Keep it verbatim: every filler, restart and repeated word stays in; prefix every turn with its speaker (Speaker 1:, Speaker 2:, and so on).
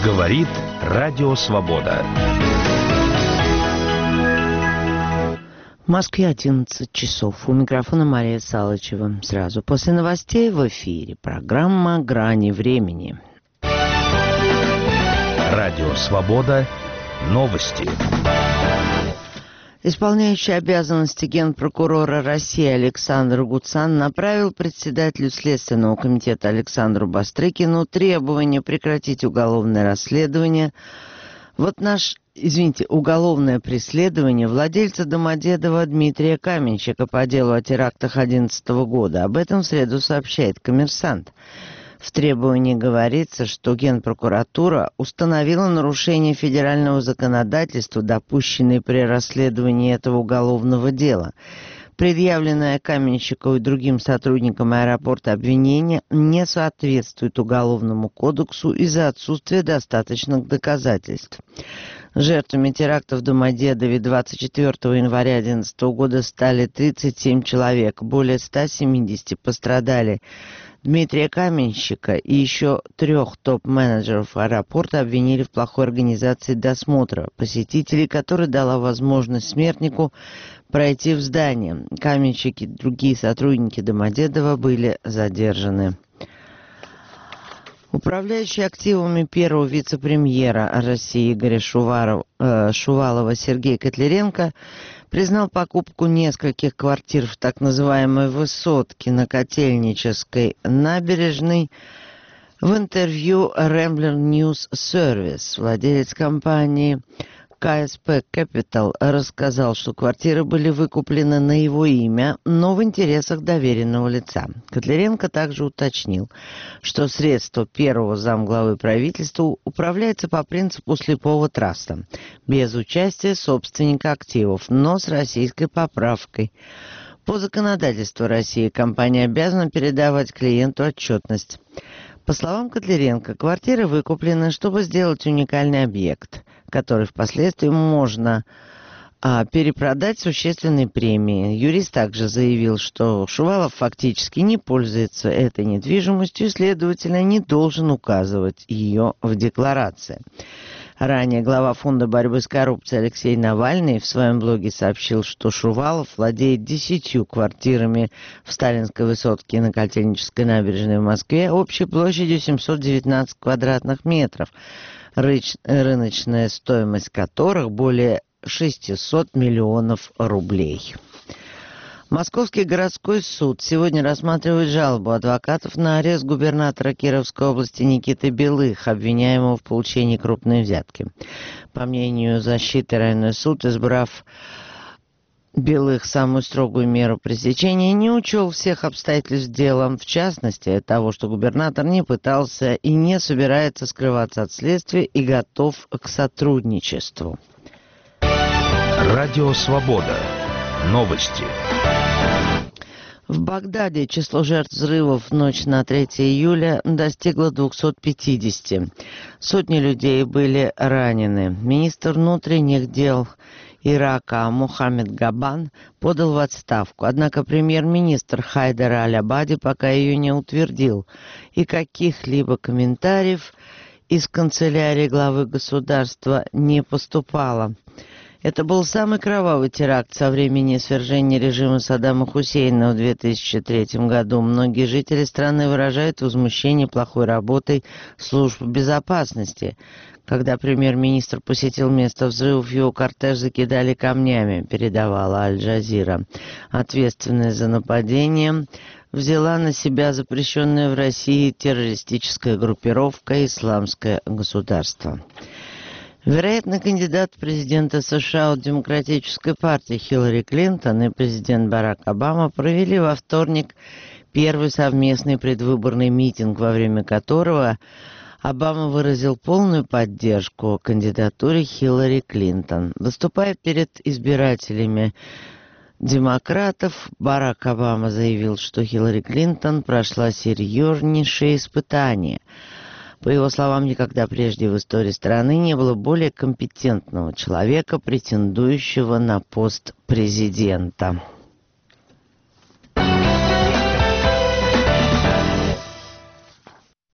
Speaker 1: Говорит Радио Свобода.
Speaker 2: В Москве одиннадцать часов. У микрофона Мария Салычева. Сразу после новостей в эфире программа «Грани времени».
Speaker 1: Радио Свобода. Новости.
Speaker 2: Исполняющий обязанности генпрокурора России Александр Гуцан направил председателю Следственного комитета Александру Бастрыкину требование прекратить уголовное расследование. Вот наш, извините, уголовное преследование владельца Домодедово Дмитрия Каменщика по делу о терактах две тысячи одиннадцатого года. Об этом в среду сообщает «Коммерсант». В требовании говорится, что Генпрокуратура установила нарушения федерального законодательства, допущенные при расследовании этого уголовного дела. Предъявленное Каменщику и другим сотрудникам аэропорта обвинение не соответствует Уголовному кодексу из-за отсутствия достаточных доказательств. Жертвами терактов в Домодедове двадцать четвёртого января две тысячи одиннадцатого года стали тридцать семь человек, более ста семидесяти пострадали. Дмитрия Каменщика и еще трех топ-менеджеров аэропорта обвинили в плохой организации досмотра посетителей, которая дала возможность смертнику пройти в здание. Каменщик и другие сотрудники Домодедова были задержаны. Управляющий активами первого вице-премьера России Игоря Шуваров, э, Шувалова Сергей Котляренко признал покупку нескольких квартир в так называемой «Высотке» на Котельнической набережной. В интервью Rambler News Service владелец компании ка эс пэ Capital рассказал, что квартиры были выкуплены на его имя, но в интересах доверенного лица. Котляренко также уточнил, что средства первого замглавы правительства управляется по принципу слепого траста, без участия собственника активов, но с российской поправкой. По законодательству России компания обязана передавать клиенту отчетность. По словам Котляренко, квартиры выкуплены, чтобы сделать уникальный объект, который впоследствии можно а, перепродать существенной премией. Юрист также заявил, что Шувалов фактически не пользуется этой недвижимостью и, следовательно, не должен указывать ее в декларации. Ранее глава фонда борьбы с коррупцией Алексей Навальный в своем блоге сообщил, что Шувалов владеет десятью квартирами в Сталинской Высотке на Котельнической набережной в Москве общей площадью семьсот девятнадцать квадратных метров, рыч, рыночная стоимость которых более шестисот миллионов рублей. Московский городской суд сегодня рассматривает жалобу адвокатов на арест губернатора Кировской области Никиты Белых, обвиняемого в получении крупной взятки. По мнению защиты, районный суд, избрав Белых самую строгую меру пресечения, не учел всех обстоятельств дела, в частности, того, что губернатор не пытался и не собирается скрываться от следствия и готов к сотрудничеству.
Speaker 1: Радио Свобода. Новости.
Speaker 2: В Багдаде число жертв взрывов в ночь на третье июля достигло двухсот пятидесяти. Сотни людей были ранены. Министр внутренних дел Ирака Мохаммед Габан подал в отставку. Однако премьер-министр Хайдар Аль-Абади пока ее не утвердил. И каких-либо комментариев из канцелярии главы государства не поступало. Это был самый кровавый теракт со времени свержения режима Саддама Хусейна в две тысячи третьем году. Многие жители страны выражают возмущение плохой работой служб безопасности. Когда премьер-министр посетил место взрывов, его кортеж закидали камнями, передавала Аль-Джазира. Ответственность за нападение взяла на себя запрещенная в России террористическая группировка «Исламское государство». Вероятно, кандидат в президенты США от Демократической партии Хиллари Клинтон и президент Барак Обама провели во вторник первый совместный предвыборный митинг, во время которого Обама выразил полную поддержку кандидатуре Хиллари Клинтон. Выступая перед избирателями демократов, Барак Обама заявил, что Хиллари Клинтон прошла серьезнейшие испытания. По его словам, никогда прежде в истории страны не было более компетентного человека, претендующего на пост президента.